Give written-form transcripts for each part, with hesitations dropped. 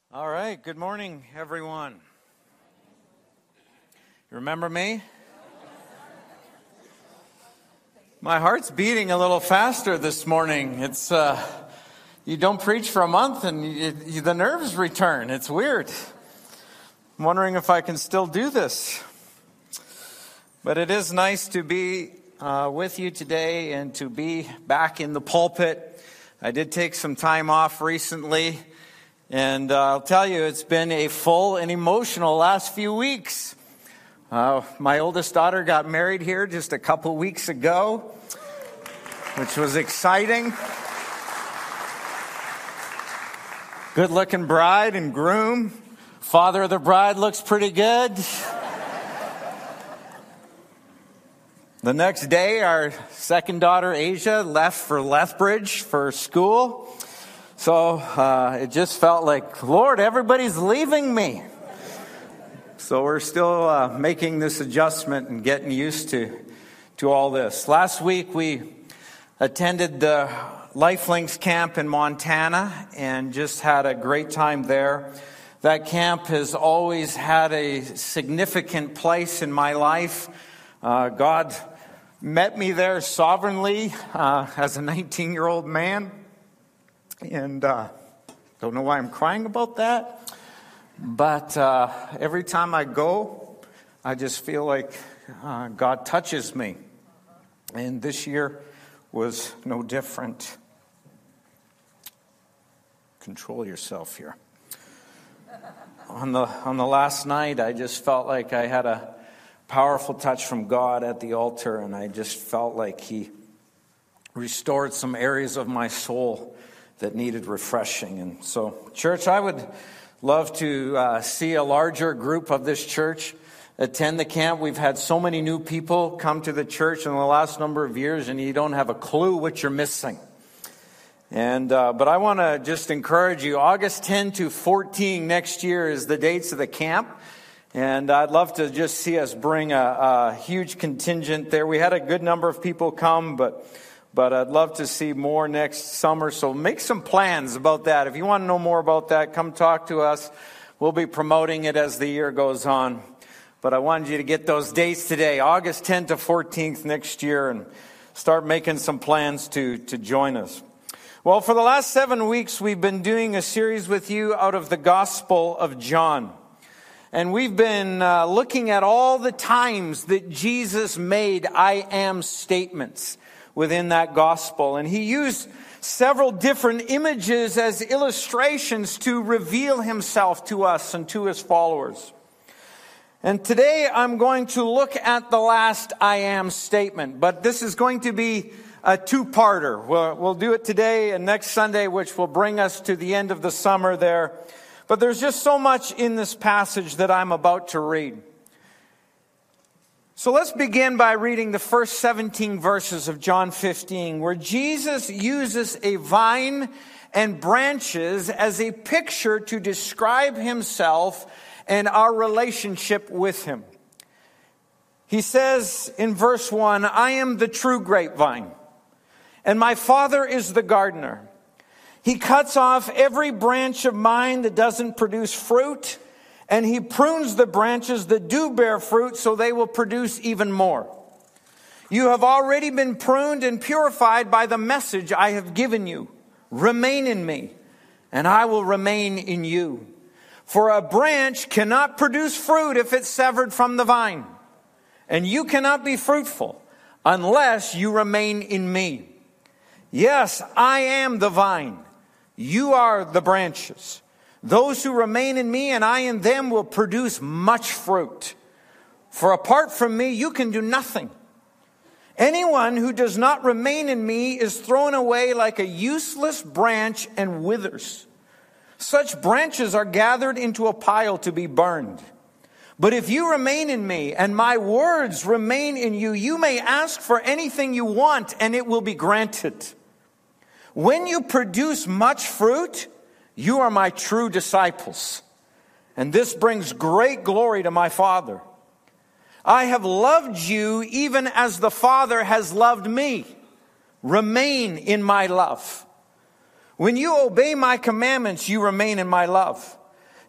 All right, good morning, everyone. You remember me? My heart's beating a little faster this morning. It's you don't preach for a month and the nerves return. It's weird. I'm wondering if I can still do this. But it is nice to be with you today and to be back in the pulpit. I did take some time off recently. And I'll tell you, it's been a full and emotional last few weeks. My oldest daughter got married here just a couple weeks ago, which was exciting. Good-looking bride and groom. Father of the bride looks pretty good. The next day, our second daughter, Asia, left for Lethbridge for school. So it just felt like, Lord, everybody's leaving me. So we're still making this adjustment and getting used to all this. Last week we attended the Lifelinks camp in Montana and just had a great time there. That camp has always had a significant place in my life. God met me there sovereignly as a 19-year-old man. And don't know why I'm crying about that. But every time I go, I just feel like God touches me. And this year was no different. Control yourself here. On the last night, I just felt like I had a powerful touch from God at the altar. And I just felt like He restored some areas of my soul that needed refreshing. And so, church, I would love to see a larger group of this church attend the camp. We've had so many new people come to the church in the last number of years, and you don't have a clue what you're missing. And but I want to just encourage you, August 10 to 14 next year is the dates of the camp. And I'd love to just see us bring a huge contingent there. We had a good number of people come, but I'd love to see more next summer. So make some plans about that. If you want to know more about that, come talk to us. We'll be promoting it as the year goes on. But I wanted you to get those dates today, August 10th to 14th next year, and start making some plans to join us. Well, for the last 7 weeks, we've been doing a series with you out of the Gospel of John. And we've been looking at all the times that Jesus made I am statements within that gospel. And He used several different images as illustrations to reveal Himself to us and to His followers. And today I'm going to look at the last I am statement. But this is going to be a two-parter. We'll do it today and next Sunday, which will bring us to the end of the summer there. But there's just so much in this passage that I'm about to read. So let's begin by reading the first 17 verses of John 15, where Jesus uses a vine and branches as a picture to describe Himself and our relationship with Him. He says in verse 1, I am the true grapevine, and my Father is the gardener. He cuts off every branch of mine that doesn't produce fruit, and He prunes the branches that do bear fruit so they will produce even more. You have already been pruned and purified by the message I have given you. Remain in me, and I will remain in you. For a branch cannot produce fruit if it's severed from the vine, and you cannot be fruitful unless you remain in me. Yes, I am the vine. You are the branches. Those who remain in me and I in them will produce much fruit. For apart from me, you can do nothing. Anyone who does not remain in me is thrown away like a useless branch and withers. Such branches are gathered into a pile to be burned. But if you remain in me and my words remain in you, you may ask for anything you want and it will be granted. When you produce much fruit, you are my true disciples, and this brings great glory to my Father. I have loved you even as the Father has loved me. Remain in my love. When you obey my commandments, you remain in my love.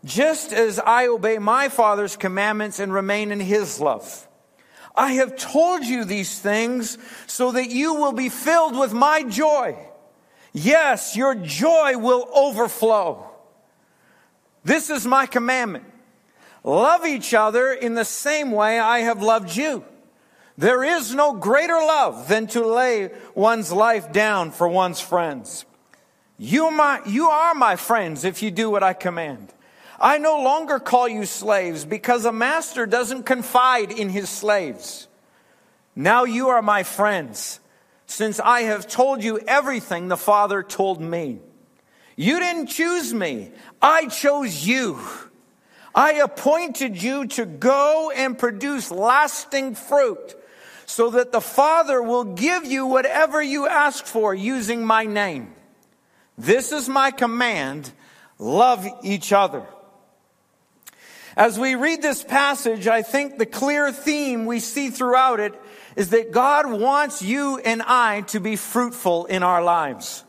just as I obey my Father's commandments and remain in his love. I have told you these things so that you will be filled with my joy. Yes, your joy will overflow. This is my commandment. Love each other in the same way I have loved you. There is no greater love than to lay one's life down for one's friends. You are my friends if you do what I command. I no longer call you slaves because a master doesn't confide in his slaves. Now you are my friends, since I have told you everything the Father told me. You didn't choose me. I chose you. I appointed you to go and produce lasting fruit, so that the Father will give you whatever you ask for using my name. This is my command. Love each other. As we read this passage, I think the clear theme we see throughout it is that God wants you and I to be fruitful in our lives.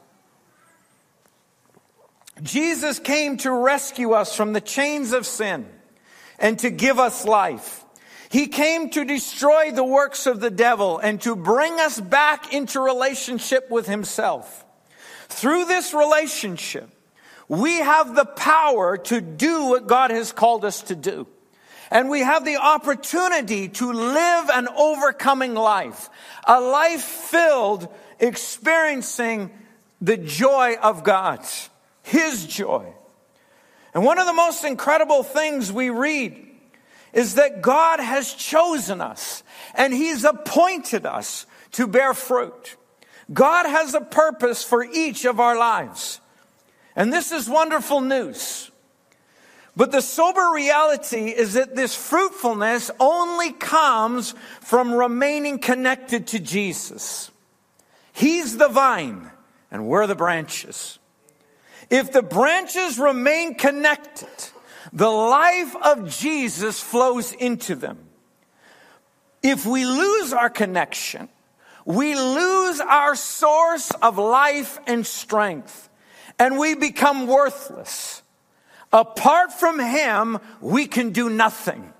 Jesus came to rescue us from the chains of sin and to give us life. He came to destroy the works of the devil and to bring us back into relationship with himself. Through this relationship, we have the power to do what God has called us to do. And we have the opportunity to live an overcoming life. A life filled, experiencing the joy of God. His joy. And one of the most incredible things we read is that God has chosen us. And he's appointed us to bear fruit. God has a purpose for each of our lives. And this is wonderful news. But the sober reality is that this fruitfulness only comes from remaining connected to Jesus. He's the vine and we're the branches. If the branches remain connected, the life of Jesus flows into them. If we lose our connection, we lose our source of life and strength. And we become worthless. Apart from him, we can do nothing.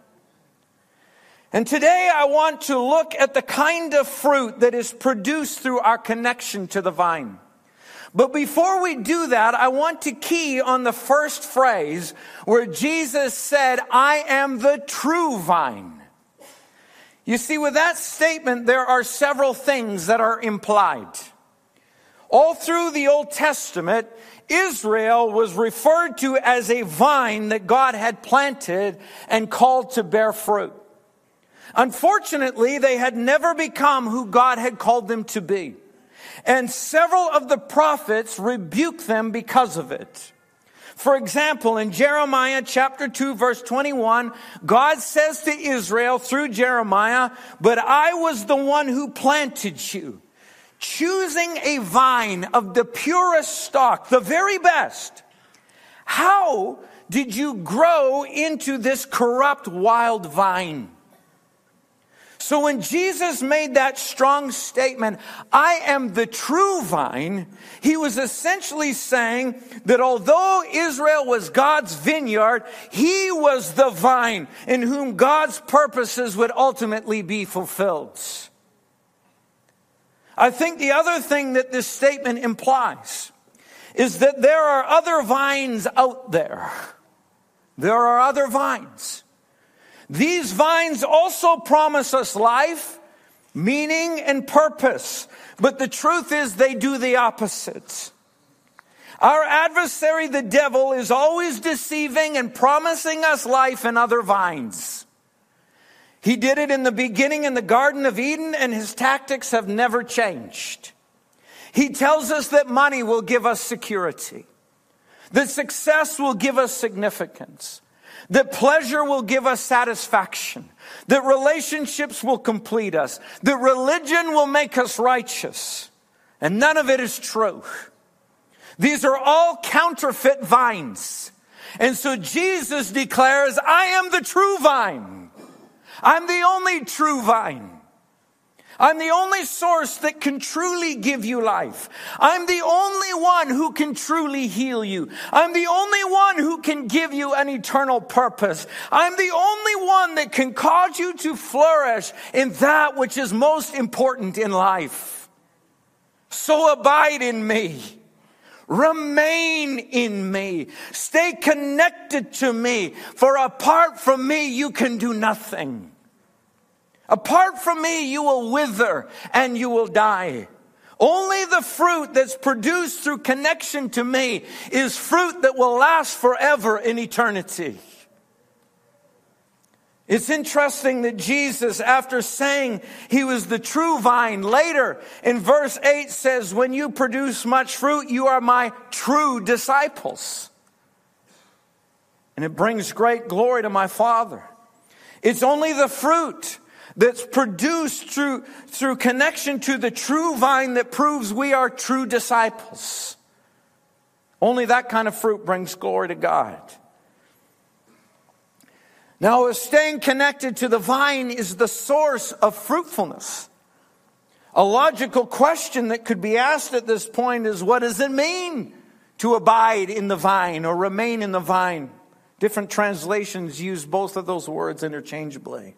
And today I want to look at the kind of fruit that is produced through our connection to the vine. But before we do that, I want to key on the first phrase where Jesus said, I am the true vine. You see, with that statement, there are several things that are implied. All through the Old Testament, Israel was referred to as a vine that God had planted and called to bear fruit. Unfortunately, they had never become who God had called them to be. And several of the prophets rebuked them because of it. For example, in Jeremiah chapter 2, verse 21, God says to Israel through Jeremiah, "But I was the one who planted you, choosing a vine of the purest stock, the very best. How did you grow into this corrupt wild vine?" So when Jesus made that strong statement, I am the true vine, he was essentially saying that although Israel was God's vineyard, he was the vine in whom God's purposes would ultimately be fulfilled. I think the other thing that this statement implies is that there are other vines out there. There are other vines. These vines also promise us life, meaning, and purpose. But the truth is they do the opposite. Our adversary, the devil, is always deceiving and promising us life and other vines. He did it in the beginning in the Garden of Eden, and his tactics have never changed. He tells us that money will give us security, that success will give us significance, that pleasure will give us satisfaction, that relationships will complete us, that religion will make us righteous. And none of it is true. These are all counterfeit vines. And so Jesus declares, I am the true vine. I'm the only true vine. I'm the only source that can truly give you life. I'm the only one who can truly heal you. I'm the only one who can give you an eternal purpose. I'm the only one that can cause you to flourish in that which is most important in life. So abide in me. Remain in me. Stay connected to me. For apart from me, you can do nothing. Apart from me, you will wither and you will die. Only the fruit that's produced through connection to me is fruit that will last forever in eternity. It's interesting that Jesus, after saying he was the true vine, later in verse 8 says, when you produce much fruit, you are my true disciples. And it brings great glory to my Father. It's only the fruit that's produced through connection to the true vine that proves we are true disciples. Only that kind of fruit brings glory to God. Now, staying connected to the vine is the source of fruitfulness. A logical question that could be asked at this point is, what does it mean to abide in the vine or remain in the vine? Different translations use both of those words interchangeably.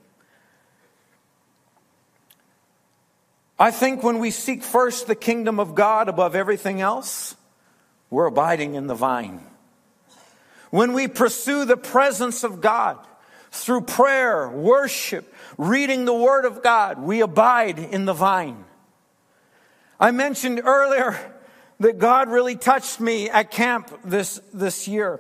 I think when we seek first the kingdom of God above everything else, we're abiding in the vine. When we pursue the presence of God through prayer, worship, reading the Word of God, we abide in the vine. I mentioned earlier that God really touched me at camp this year.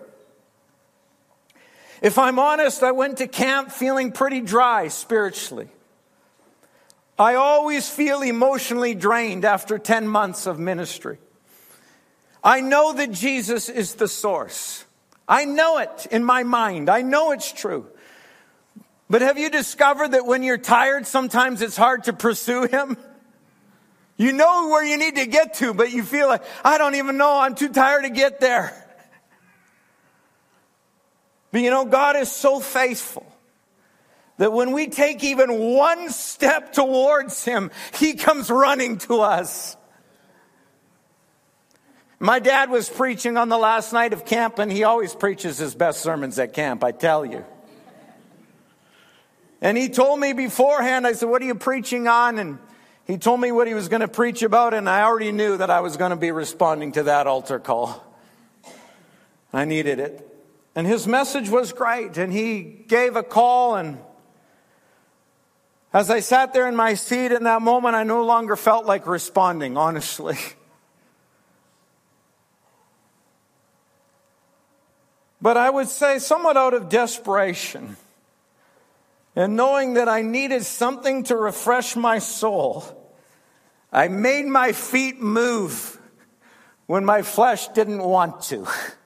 If I'm honest, I went to camp feeling pretty dry spiritually. I always feel emotionally drained after 10 months of ministry. I know that Jesus is the source. I know it in my mind. I know it's true. But have you discovered that when you're tired, sometimes it's hard to pursue him? You know where you need to get to, but you feel like, I don't even know, I'm too tired to get there. But you know, God is so faithful that when we take even one step towards him, he comes running to us. My dad was preaching on the last night of camp, and he always preaches his best sermons at camp, I tell you. And he told me beforehand, I said, what are you preaching on? And he told me what he was going to preach about, and I already knew that I was going to be responding to that altar call. I needed it. And his message was great, and he gave a call, and as I sat there in my seat in that moment, I no longer felt like responding, honestly. But I would say somewhat out of desperation, and knowing that I needed something to refresh my soul, I made my feet move when my flesh didn't want to.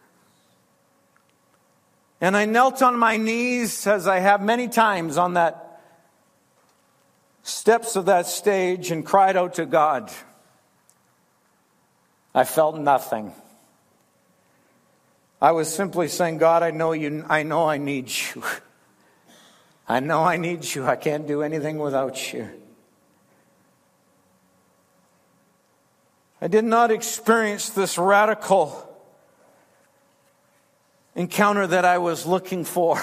And I knelt on my knees, as I have many times on that steps of that stage, and cried out to God. I felt nothing. I was simply saying, God, I know I need you. I know I need you. I can't do anything without you. I did not experience this radical encounter that I was looking for.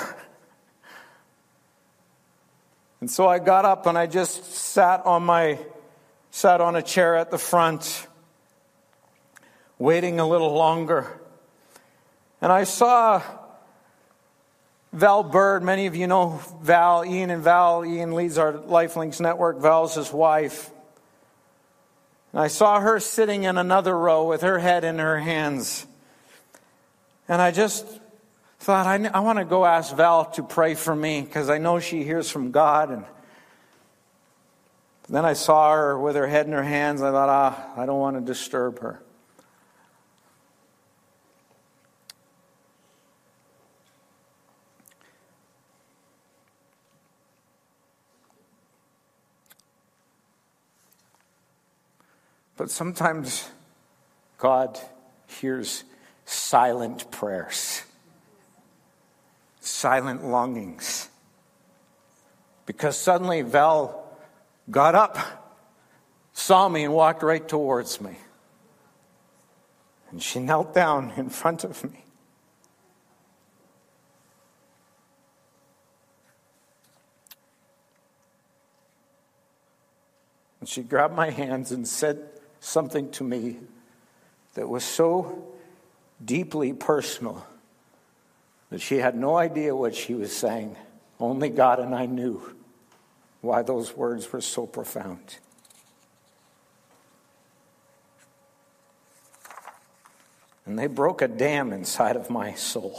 And so I got up and I just sat on a chair at the front, waiting a little longer. And I saw Val Bird. Many of you know Val, Ian and Val. Ian leads our Lifelinks network. Val's his wife. And I saw her sitting in another row with her head in her hands. And I just thought, I want to go ask Val to pray for me, because I know she hears from God. And then I saw her with her head in her hands. I thought, I don't want to disturb her. But sometimes God hears silent prayers, silent longings. Because suddenly Val got up saw me and walked right towards me. And she knelt down in front of me. And she grabbed my hands and said something to me that was so deeply personal that she had no idea what she was saying. Only God and I knew why those words were so profound. And they broke a dam inside of my soul.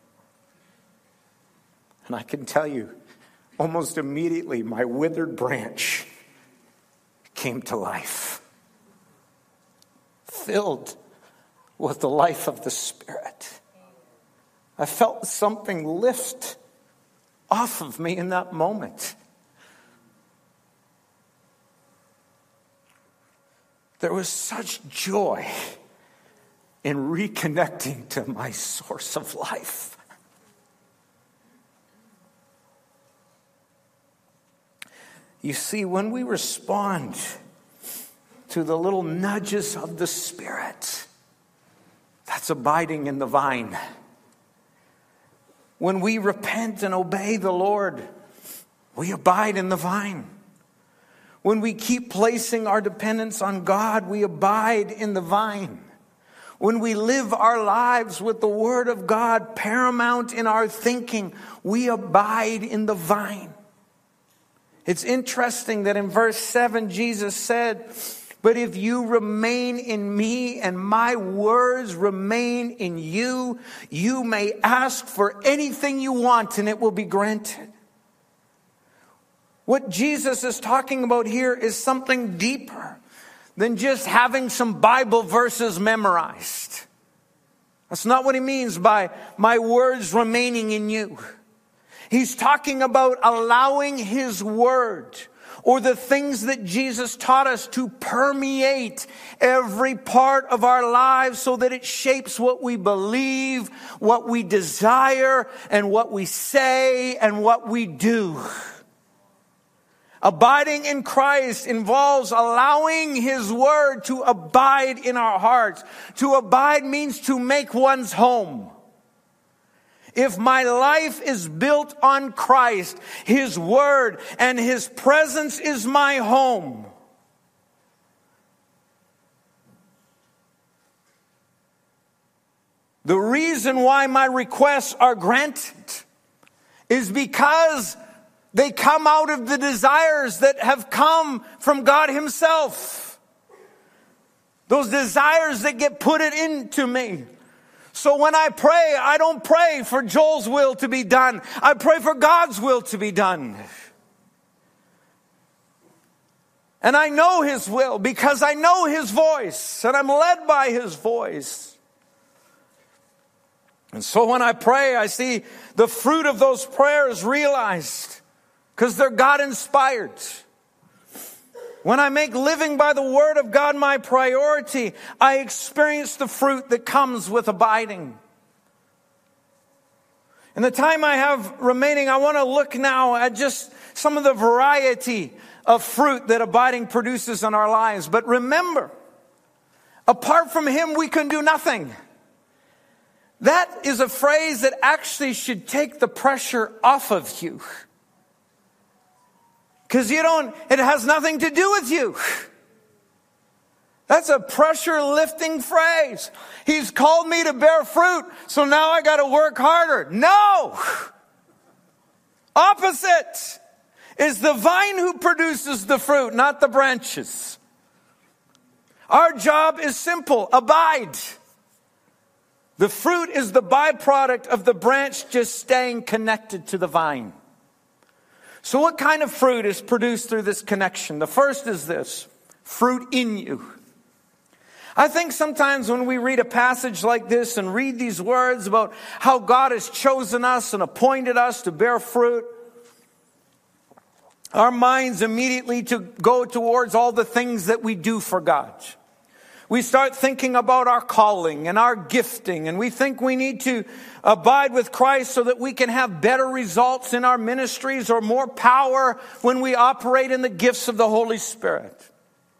And I can tell you, almost immediately, my withered branch came to life, filled with the life of the Spirit. I felt something lift off of me in that moment. There was such joy in reconnecting to my source of life. You see, when we respond to the little nudges of the Spirit, that's abiding in the vine. When we repent and obey the Lord, we abide in the vine. When we keep placing our dependence on God, we abide in the vine. When we live our lives with the Word of God paramount in our thinking, we abide in the vine. It's interesting that in verse 7, Jesus said, "But if you remain in me and my words remain in you, you may ask for anything you want and it will be granted." What Jesus is talking about here is something deeper than just having some Bible verses memorized. That's not what he means by my words remaining in you. He's talking about allowing his word, or the things that Jesus taught us, to permeate every part of our lives so that it shapes what we believe, what we desire, and what we say and what we do. Abiding in Christ involves allowing his word to abide in our hearts. To abide means to make one's home. If my life is built on Christ, his word, and his presence is my home, the reason why my requests are granted is because they come out of the desires that have come from God himself. Those desires that get put it into me. So when I pray, I don't pray for Joel's will to be done. I pray for God's will to be done. And I know his will because I know his voice and I'm led by his voice. And so when I pray, I see the fruit of those prayers realized because they're God-inspired. When I make living by the Word of God my priority, I experience the fruit that comes with abiding. In the time I have remaining, I want to look now at just some of the variety of fruit that abiding produces in our lives. But remember, apart from him, we can do nothing. That is a phrase that actually should take the pressure off of you. Because it has nothing to do with you. That's a pressure lifting phrase. He's called me to bear fruit, so now I got to work harder. No! Opposite is the vine who produces the fruit, not the branches. Our job is simple: abide. The fruit is the byproduct of the branch just staying connected to the vine. So what kind of fruit is produced through this connection? The first is this: fruit in you. I think sometimes when we read a passage like this and read these words about how God has chosen us and appointed us to bear fruit, our minds immediately go towards all the things that we do for God. We start thinking about our calling and our gifting, and we think we need to abide with Christ so that we can have better results in our ministries or more power when we operate in the gifts of the Holy Spirit.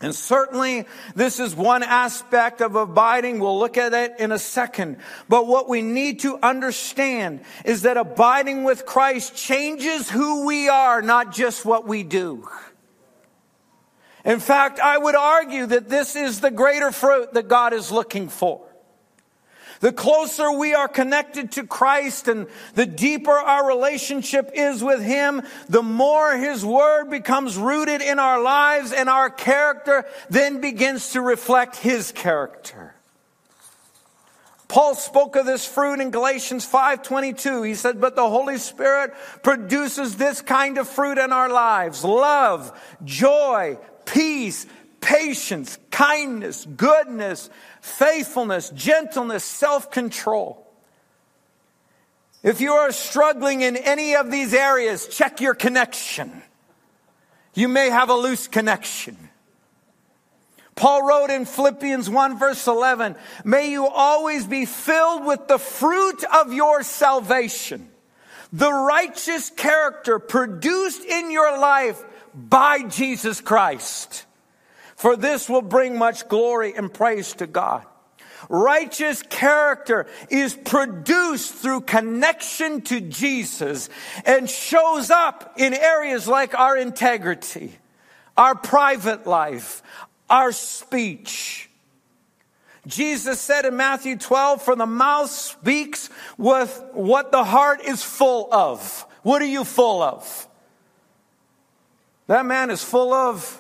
And certainly, this is one aspect of abiding. We'll look at it in a second. But what we need to understand is that abiding with Christ changes who we are, not just what we do. In fact, I would argue that this is the greater fruit that God is looking for. The closer we are connected to Christ and the deeper our relationship is with Him, the more His Word becomes rooted in our lives, and our character then begins to reflect His character. Paul spoke of this fruit in Galatians 5:22. He said, but the Holy Spirit produces this kind of fruit in our lives: love, joy, peace, patience, kindness, goodness, faithfulness, gentleness, self-control. If you are struggling in any of these areas, check your connection. You may have a loose connection. Paul wrote in Philippians 1 verse 11, may you always be filled with the fruit of your salvation, the righteous character produced in your life by Jesus Christ. For this will bring much glory and praise to God. Righteous character is produced through connection to Jesus and shows up in areas like our integrity, our private life, our speech. Jesus said in Matthew 12, for the mouth speaks with what the heart is full of. What are you full of? That man is full of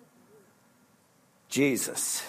Jesus.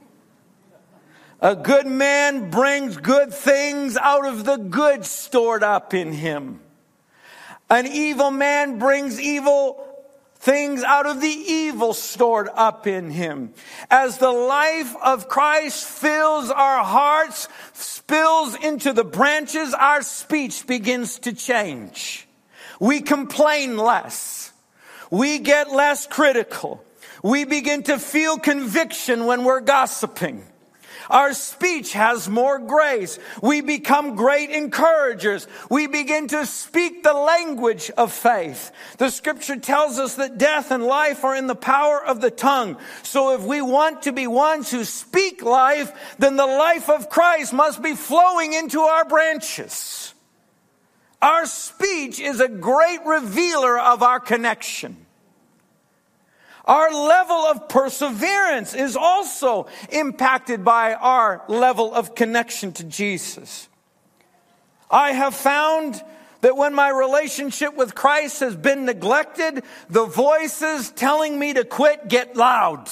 A good man brings good things out of the good stored up in him. An evil man brings evil things out of the evil stored up in him. As the life of Christ fills our hearts, spills into the branches, our speech begins to change. We complain less. We get less critical. We begin to feel conviction when we're gossiping. Our speech has more grace. We become great encouragers. We begin to speak the language of faith. The scripture tells us that death and life are in the power of the tongue. So if we want to be ones who speak life, then the life of Christ must be flowing into our branches. Our speech is a great revealer of our connection. Our level of perseverance is also impacted by our level of connection to Jesus. I have found that when my relationship with Christ has been neglected, the voices telling me to quit get loud.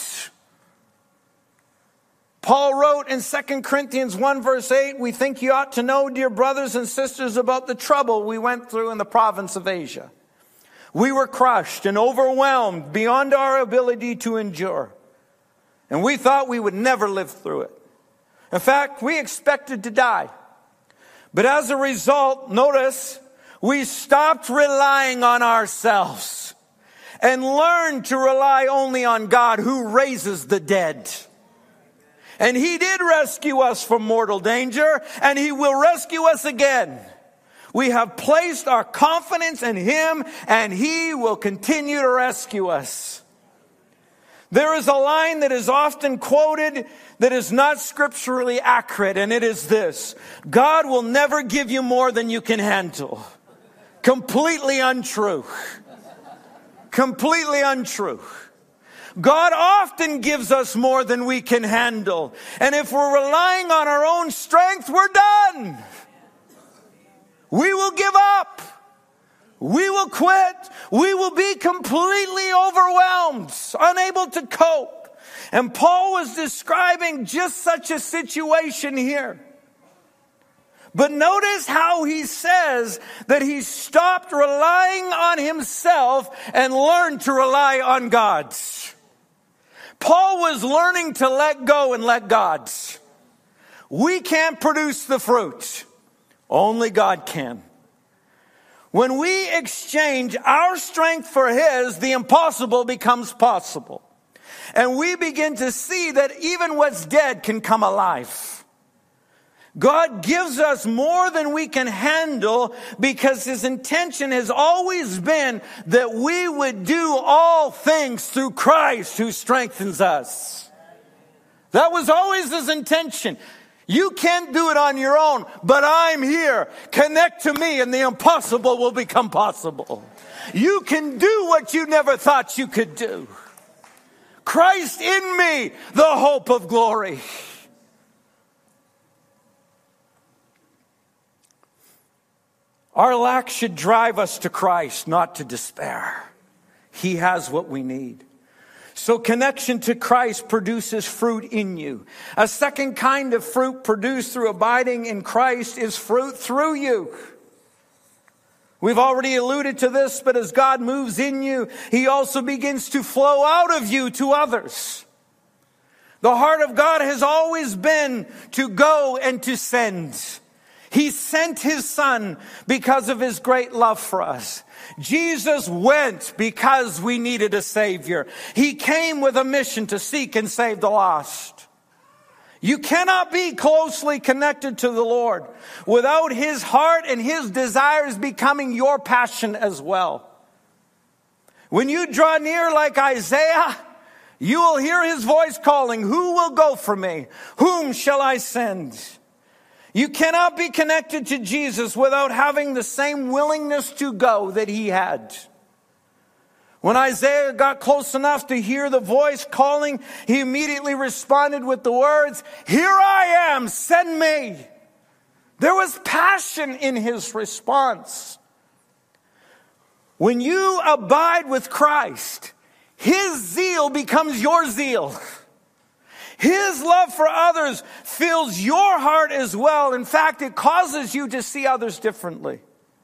Paul wrote in 2 Corinthians 1 verse 8, we think you ought to know, dear brothers and sisters, about the trouble we went through in the province of Asia. We were crushed and overwhelmed beyond our ability to endure. And we thought we would never live through it. In fact, we expected to die. But as a result, notice, we stopped relying on ourselves and learned to rely only on God who raises the dead. And He did rescue us from mortal danger, and He will rescue us again. We have placed our confidence in Him, and He will continue to rescue us. There is a line that is often quoted that is not scripturally accurate, and it is this: God will never give you more than you can handle. Completely untrue. Completely untrue. God often gives us more than we can handle. And if we're relying on our own strength, we're done. We will give up. We will quit. We will be completely overwhelmed, unable to cope. And Paul was describing just such a situation here. But notice how he says that he stopped relying on himself and learned to rely on God. Paul was learning to let go and let God. We can't produce the fruit. Only God can. When we exchange our strength for His, the impossible becomes possible. And we begin to see that even what's dead can come alive. God gives us more than we can handle because his intention has always been that we would do all things through Christ who strengthens us. That was always his intention. You can't do it on your own, but I'm here. Connect to me and the impossible will become possible. You can do what you never thought you could do. Christ in me, the hope of glory. Our lack should drive us to Christ, not to despair. He has what we need. So connection to Christ produces fruit in you. A second kind of fruit produced through abiding in Christ is fruit through you. We've already alluded to this, but as God moves in you, he also begins to flow out of you to others. The heart of God has always been to go and to send. He sent his son because of his great love for us. Jesus went because we needed a Savior. He came with a mission to seek and save the lost. You cannot be closely connected to the Lord without his heart and his desires becoming your passion as well. When you draw near like Isaiah, you will hear his voice calling, "Who will go for me? Whom shall I send?" You cannot be connected to Jesus without having the same willingness to go that he had. When Isaiah got close enough to hear the voice calling, he immediately responded with the words, "Here I am, send me." There was passion in his response. When you abide with Christ, his zeal becomes your zeal. His love for others fills your heart as well. In fact, it causes you to see others differently.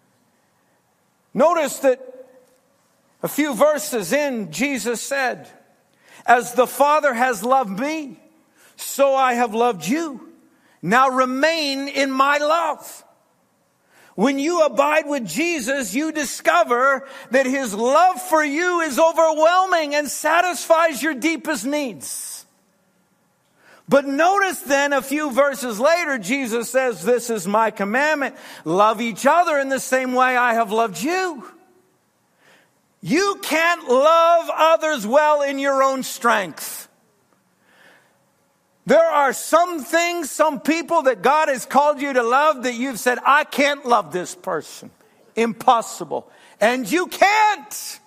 Notice that a few verses in, Jesus said, "As the Father has loved me, so I have loved you. Now remain in my love." When you abide with Jesus, you discover that his love for you is overwhelming and satisfies your deepest needs. But notice then a few verses later, Jesus says, "This is my commandment. Love each other in the same way I have loved you." You can't love others well in your own strength. There are some things, some people that God has called you to love that you've said, "I can't love this person." Impossible. And you can't.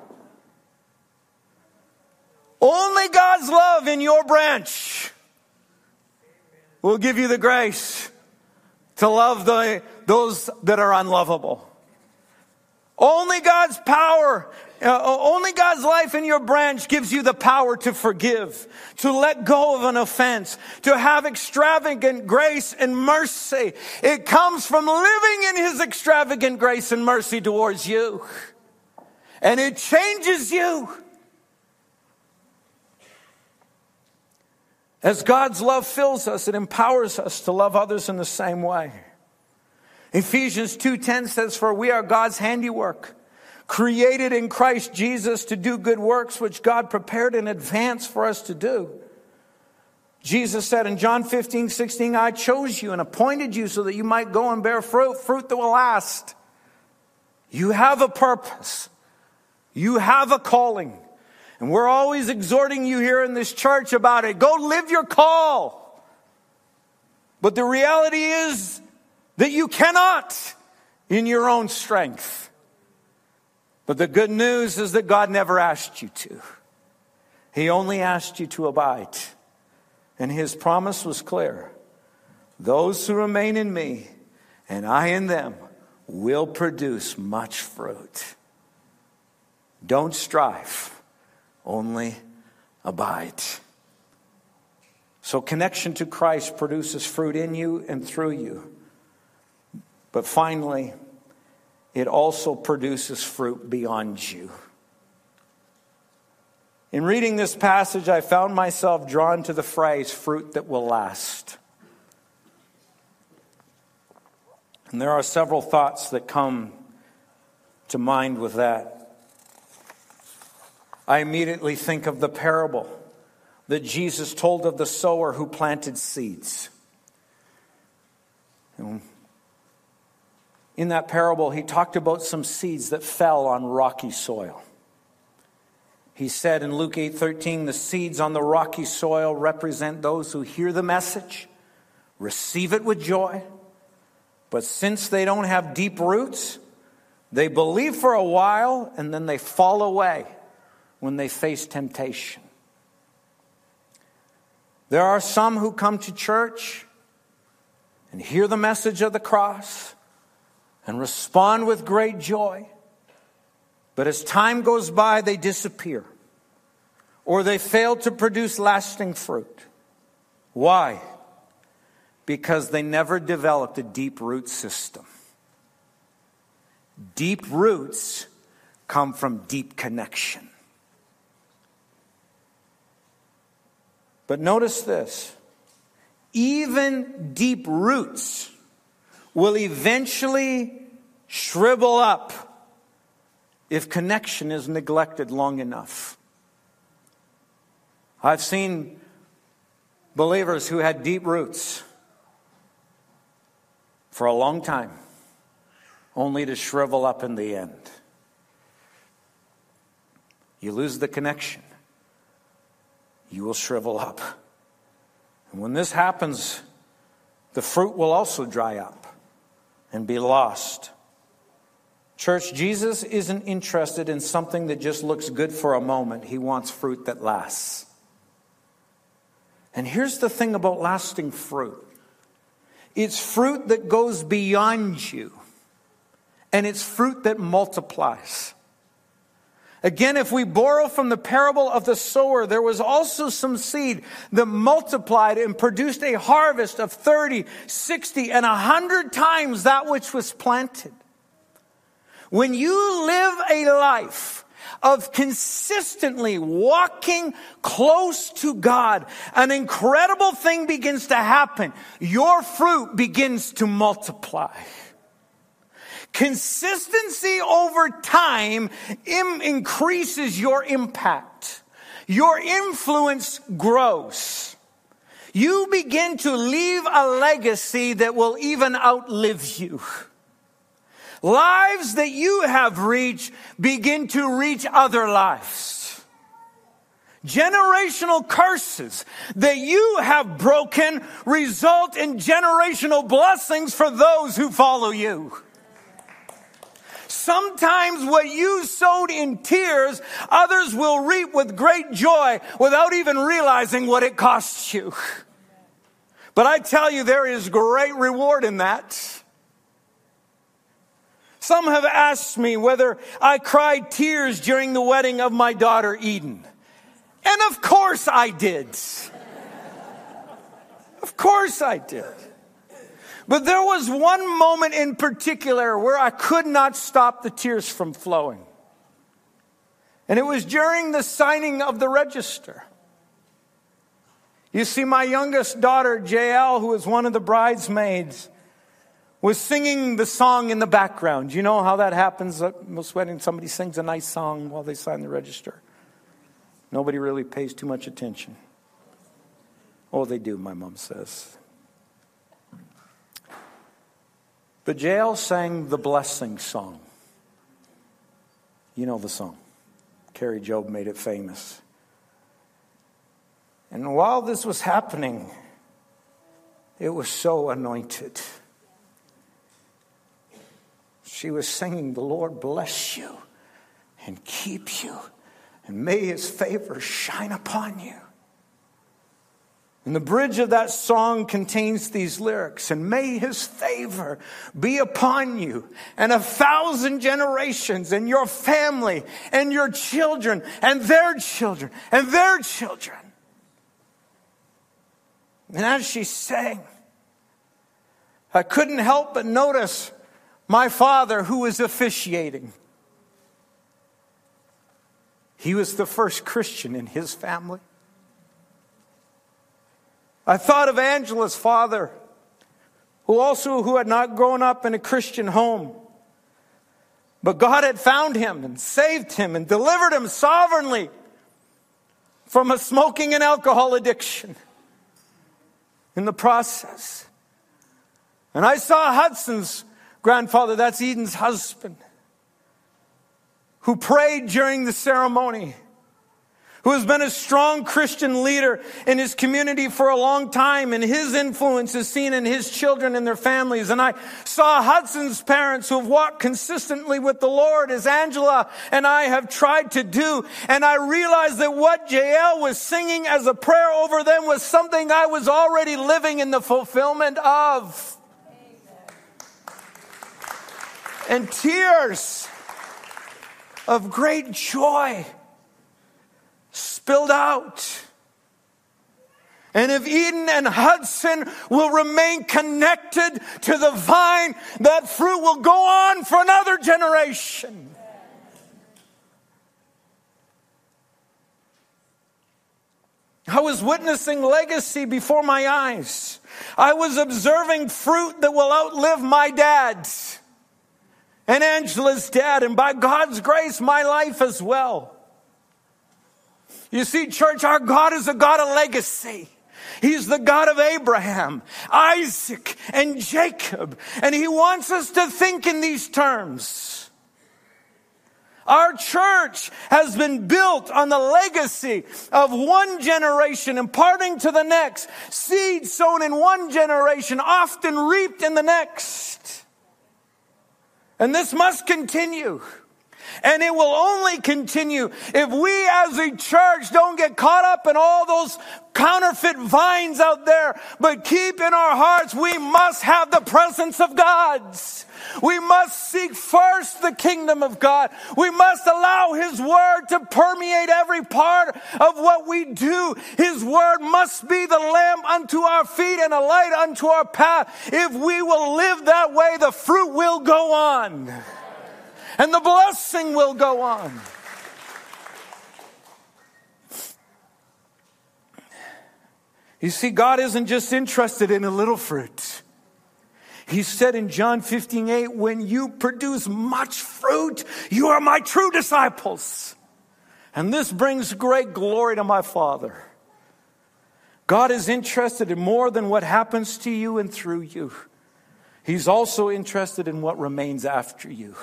Only God's love in your branch will give you the grace to love those that are unlovable. Only God's power, only God's life in your branch gives you the power to forgive, to let go of an offense, to have extravagant grace and mercy. It comes from living in his extravagant grace and mercy towards you. And it changes you. As God's love fills us, it empowers us to love others in the same way. Ephesians 2:10 says, "For we are God's handiwork, created in Christ Jesus to do good works which God prepared in advance for us to do." Jesus said in John 15:16, "I chose you and appointed you so that you might go and bear fruit that will last." You have a purpose. You have a calling. And we're always exhorting you here in this church about it. Go live your call. But the reality is that you cannot in your own strength. But the good news is that God never asked you to. He only asked you to abide. And his promise was clear. Those who remain in me and I in them will produce much fruit. Don't strive. Only abide. So connection to Christ produces fruit in you and through you. But finally, it also produces fruit beyond you. In reading this passage, I found myself drawn to the phrase, "fruit that will last." And there are several thoughts that come to mind with that. I immediately think of the parable that Jesus told of the sower who planted seeds. In that parable, he talked about some seeds that fell on rocky soil. He said in Luke 8:13, the seeds on the rocky soil represent those who hear the message, receive it with joy, but since they don't have deep roots, they believe for a while and then they fall away when they face temptation. There are some who come to church and hear the message of the cross and respond with great joy. But as time goes by, they disappear, or they fail to produce lasting fruit. Why? Because they never developed a deep root system. Deep roots come from deep connection. But notice this. Even deep roots will eventually shrivel up if connection is neglected long enough. I've seen believers who had deep roots for a long time, only to shrivel up in the end. You lose the connection, you will shrivel up. And when this happens, the fruit will also dry up and be lost. Church, Jesus isn't interested in something that just looks good for a moment. He wants fruit that lasts. And here's the thing about lasting fruit. It's fruit that goes beyond you. And it's fruit that multiplies. Again, if we borrow from the parable of the sower, there was also some seed that multiplied and produced a harvest of 30, 60, and 100 times that which was planted. When you live a life of consistently walking close to God, an incredible thing begins to happen. Your fruit begins to multiply. Consistency over time increases your impact. Your influence grows. You begin to leave a legacy that will even outlive you. Lives that you have reached begin to reach other lives. Generational curses that you have broken result in generational blessings for those who follow you. Sometimes what you sowed in tears, others will reap with great joy without even realizing what it costs you. But I tell you, there is great reward in that. Some have asked me whether I cried tears during the wedding of my daughter Eden. And of course I did. Of course I did. But there was one moment in particular where I could not stop the tears from flowing. And it was during the signing of the register. You see, my youngest daughter, JL, who was one of the bridesmaids, was singing the song in the background. You know how that happens at most weddings? Somebody sings a nice song while they sign the register. Nobody really pays too much attention. Oh, they do, my mom says. But JL sang the blessing song. You know the song. Carrie Job made it famous. And while this was happening, it was so anointed. She was singing, "The Lord bless you and keep you, and may his favor shine upon you." And the bridge of that song contains these lyrics, "And may his favor be upon you and 1,000 generations, and your family and your children and their children and their children." And as she sang, I couldn't help but notice my father, who was officiating. He was the first Christian in his family. I thought of Angela's father, who had not grown up in a Christian home. But God had found him and saved him and delivered him sovereignly from a smoking and alcohol addiction. In the process, And I saw Hudson's grandfather, that's Eden's husband, who prayed during the ceremony, who has been a strong Christian leader in his community for a long time, and his influence is seen in his children and their families. And I saw Hudson's parents who have walked consistently with the Lord, as Angela and I have tried to do. And I realized that what Jael was singing as a prayer over them was something I was already living in the fulfillment of. And tears of great joy spilled out. And if Eden and Hudson will remain connected to the vine, that fruit will go on for another generation. I was witnessing legacy before my eyes. I was observing fruit that will outlive my dad and Angela's dad, and by God's grace, my life as well. You see, church, our God is a God of legacy. He's the God of Abraham, Isaac, and Jacob. And He wants us to think in these terms. Our church has been built on the legacy of one generation imparting to the next. Seed sown in one generation, often reaped in the next. And this must continue. And it will only continue if we as a church don't get caught up in all those counterfeit vines out there, but keep in our hearts, we must have the presence of God. We must seek first the kingdom of God. We must allow His word to permeate every part of what we do. His word must be the lamp unto our feet and a light unto our path. If we will live that way, the fruit will go on. And the blessing will go on. You see, God isn't just interested in a little fruit. He said in John 15:8, when you produce much fruit, you are my true disciples. And this brings great glory to my Father. God is interested in more than what happens to you and through you. He's also interested in what remains after you.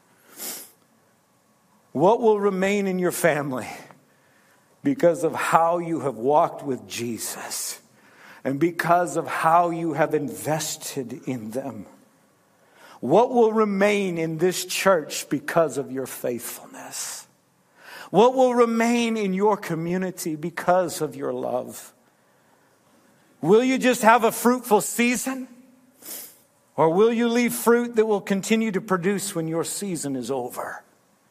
What will remain in your family because of how you have walked with Jesus and because of how you have invested in them? What will remain in this church because of your faithfulness? What will remain in your community because of your love? Will you just have a fruitful season? Or will you leave fruit that will continue to produce when your season is over?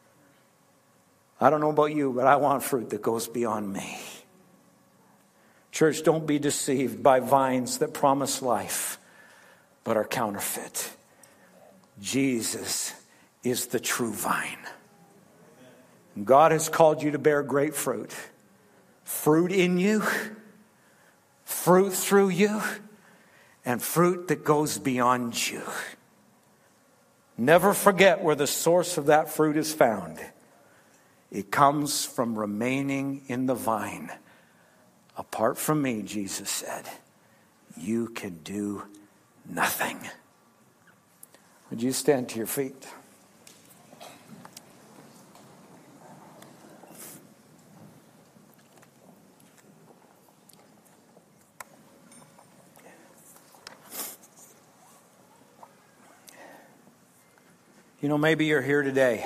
I don't know about you, but I want fruit that goes beyond me. Church, don't be deceived by vines that promise life, but are counterfeit. Jesus is the true vine. God has called you to bear great fruit. Fruit in you, fruit through you, and fruit that goes beyond you. Never forget where the source of that fruit is found. It comes from remaining in the vine. Apart from me, Jesus said, you can do nothing. Would you stand to your feet? You know, maybe you're here today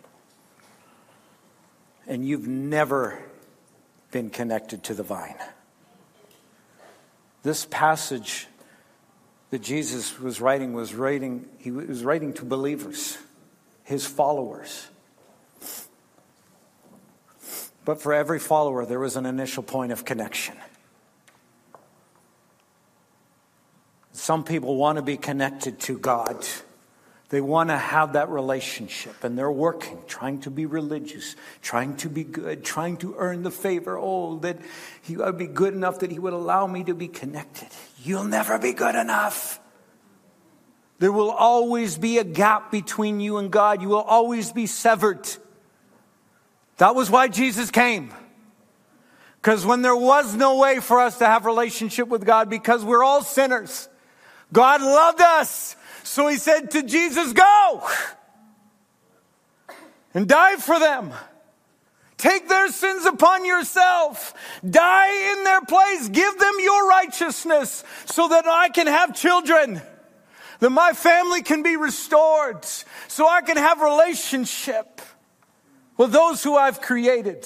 and you've never been connected to the vine. This passage that Jesus was writing, he was writing to believers, his followers. But for every follower, there was an initial point of connection. Some people want to be connected to God. They want to have that relationship, and they're working, trying to be religious, trying to be good, trying to earn the favor. Oh, that He would be good enough that He would allow me to be connected. You'll never be good enough. There will always be a gap between you and God. You will always be severed. That was why Jesus came. Because when there was no way for us to have relationship with God, because we're all sinners, God loved us. So he said to Jesus, go and die for them. Take their sins upon yourself. Die in their place. Give them your righteousness so that I can have children. That my family can be restored. So I can have relationship with those who I've created.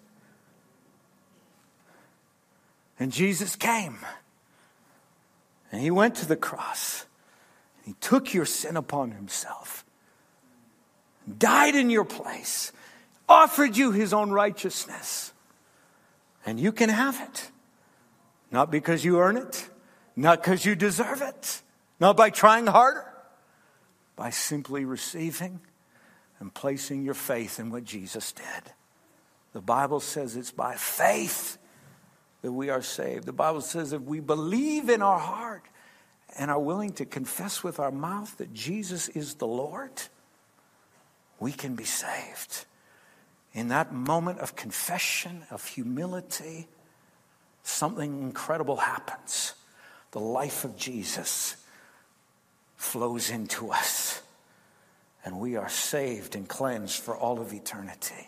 And Jesus came. And he went to the cross. He took your sin upon himself. Died in your place. Offered you his own righteousness. And you can have it. Not because you earn it. Not because you deserve it. Not by trying harder. By simply receiving and placing your faith in what Jesus did. The Bible says it's by faith that we are saved. The Bible says if we believe in our heart and are willing to confess with our mouth that Jesus is the Lord, we can be saved. In that moment of confession, of humility, something incredible happens. The life of Jesus flows into us. And we are saved and cleansed for all of eternity.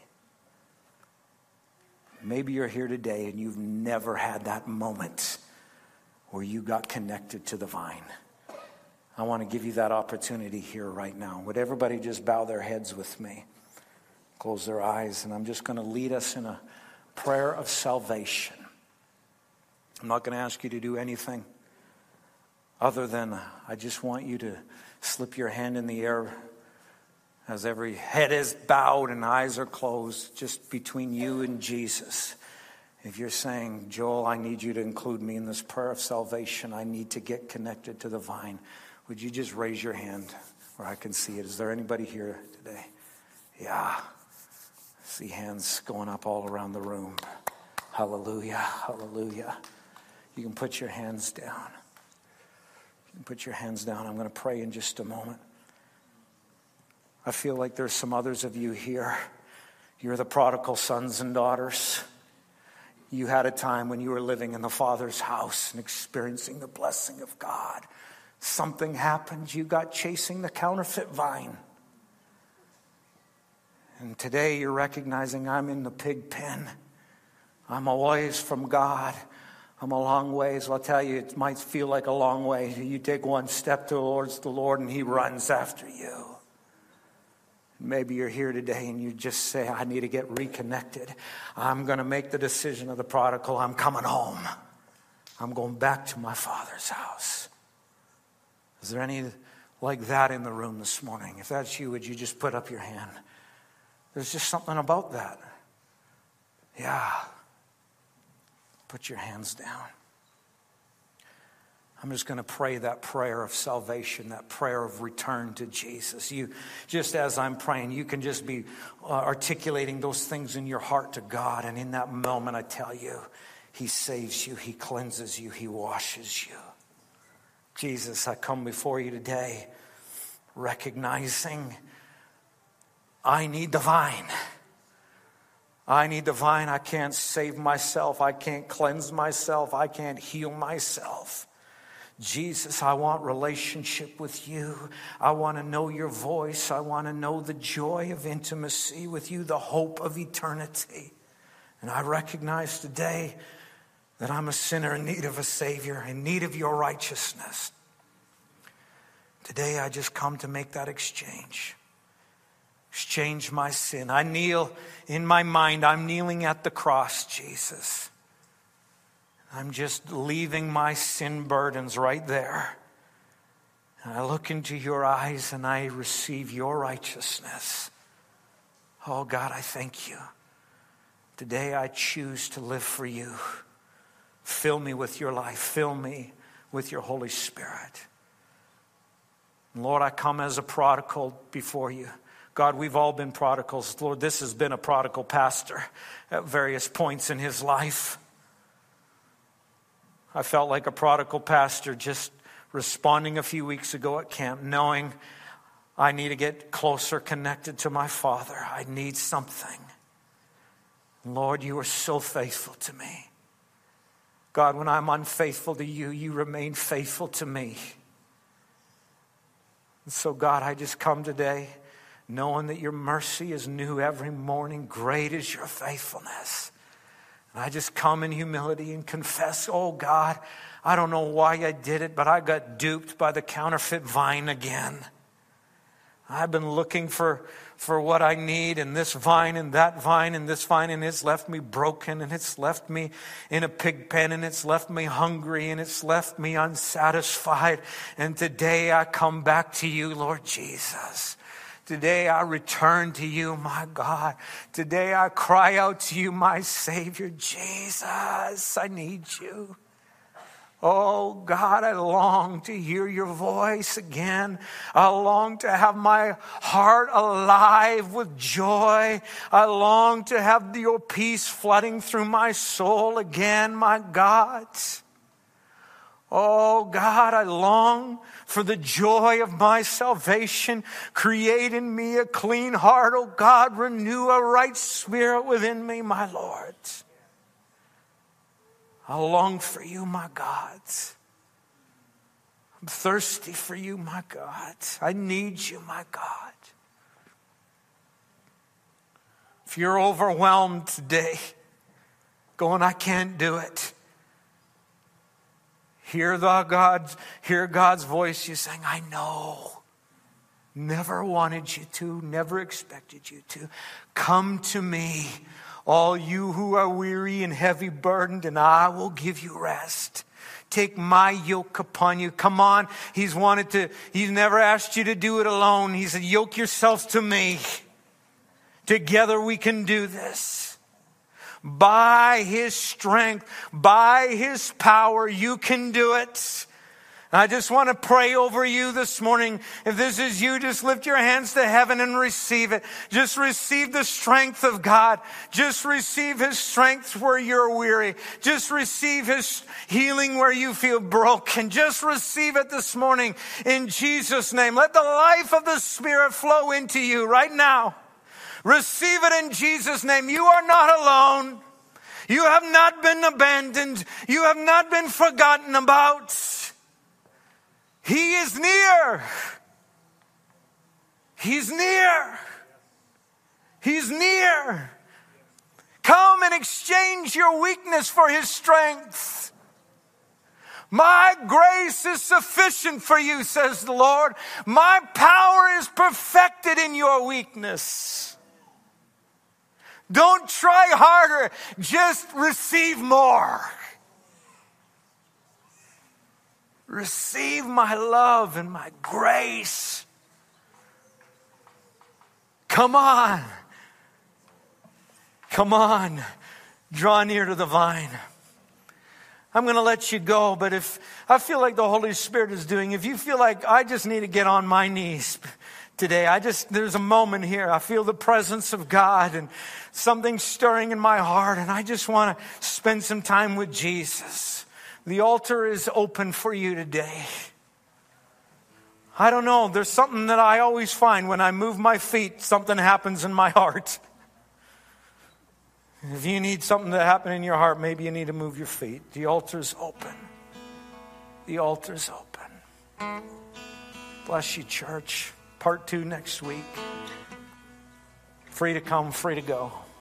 Maybe you're here today and you've never had that moment where you got connected to the vine. I want to give you that opportunity here right now. Would everybody just bow their heads with me? Close their eyes, and I'm just going to lead us in a prayer of salvation. I'm not going to ask you to do anything other than I just want you to slip your hand in the air as every head is bowed and eyes are closed, just between you and Jesus. If you're saying, Joel, I need you to include me in this prayer of salvation. I need to get connected to the vine. Would you just raise your hand where I can see it? Is there anybody here today? Yeah. See hands going up all around the room. Hallelujah, hallelujah. You can put your hands down. You can put your hands down. I'm going to pray in just a moment. I feel like there's some others of you here. You're the prodigal sons and daughters. You had a time when you were living in the Father's house and experiencing the blessing of God. Something happened. You got chasing the counterfeit vine. And today you're recognizing I'm in the pig pen. I'm a ways from God. I'm a long ways. I'll tell you, it might feel like a long way. You take one step towards the Lord and he runs after you. Maybe you're here today and you just say, I need to get reconnected. I'm going to make the decision of the prodigal. I'm coming home. I'm going back to my Father's house. Is there any like that in the room this morning? If that's you, would you just put up your hand? There's just something about that. Yeah. Put your hands down. I'm just going to pray that prayer of salvation, that prayer of return to Jesus. You, just as I'm praying, you can just be articulating those things in your heart to God. And in that moment, I tell you, he saves you, he cleanses you, he washes you. Jesus, I come before you today recognizing I need the vine. I need the vine. I can't save myself. I can't cleanse myself. I can't heal myself. Jesus, I want relationship with you. I want to know your voice. I want to know the joy of intimacy with you, the hope of eternity. And I recognize today that I'm a sinner in need of a Savior, in need of your righteousness. Today I just come to make that exchange. Exchange my sin. I kneel in my mind. I'm kneeling at the cross, Jesus. I'm just leaving my sin burdens right there. And I look into your eyes and I receive your righteousness. Oh God, I thank you. Today I choose to live for you. Fill me with your life. Fill me with your Holy Spirit. And Lord, I come as a prodigal before you. God, we've all been prodigals. Lord, this has been a prodigal pastor at various points in his life. I felt like a prodigal pastor just responding a few weeks ago at camp, knowing I need to get closer connected to my Father. I need something. Lord, you are so faithful to me. God, when I'm unfaithful to you, you remain faithful to me. And so, God, I just come today knowing that your mercy is new every morning. Great is your faithfulness. And I just come in humility and confess, oh God, I don't know why I did it, but I got duped by the counterfeit vine again. I've been looking for what I need in this vine and that vine and this vine, and it's left me broken, and it's left me in a pig pen, and it's left me hungry, and it's left me unsatisfied. And today I come back to you, Lord Jesus. Today I return to you, my God. Today I cry out to you, my Savior. Jesus, I need you. Oh God, I long to hear your voice again. I long to have my heart alive with joy. I long to have your peace flooding through my soul again, my God. Oh God, I long for the joy of my salvation. Create in me a clean heart, oh God. Renew a right spirit within me, my Lord. I long for you, my God. I'm thirsty for you, my God. I need you, my God. If you're overwhelmed today, going, I can't do it. Hear God's voice. You're saying, I know. Never wanted you to, never expected you to. Come to me, all you who are weary and heavy burdened, and I will give you rest. Take my yoke upon you. Come on. He's never asked you to do it alone. He said, yoke yourself to me. Together we can do this. By his strength, by his power, you can do it. I just want to pray over you this morning. If this is you, just lift your hands to heaven and receive it. Just receive the strength of God. Just receive his strength where you're weary. Just receive his healing where you feel broken. Just receive it this morning in Jesus' name. Let the life of the Spirit flow into you right now. Receive it in Jesus' name. You are not alone. You have not been abandoned. You have not been forgotten about. He is near. He's near. He's near. Come and exchange your weakness for his strength. My grace is sufficient for you, says the Lord. My power is perfected in your weakness. Don't try harder. Just receive more. Receive my love and my grace. Come on. Come on. Draw near to the vine. I'm going to let you go, but if I feel like the Holy Spirit is doing, if you feel like I just need to get on my knees today, there's a moment here. I feel the presence of God and something stirring in my heart, and I just want to spend some time with Jesus. The altar is open for you today. I don't know. There's something that I always find when I move my feet, something happens in my heart. If you need something to happen in your heart, maybe you need to move your feet. The altar's open. The altar's open. Bless you, church. Part 2 next week. Free to come, free to go.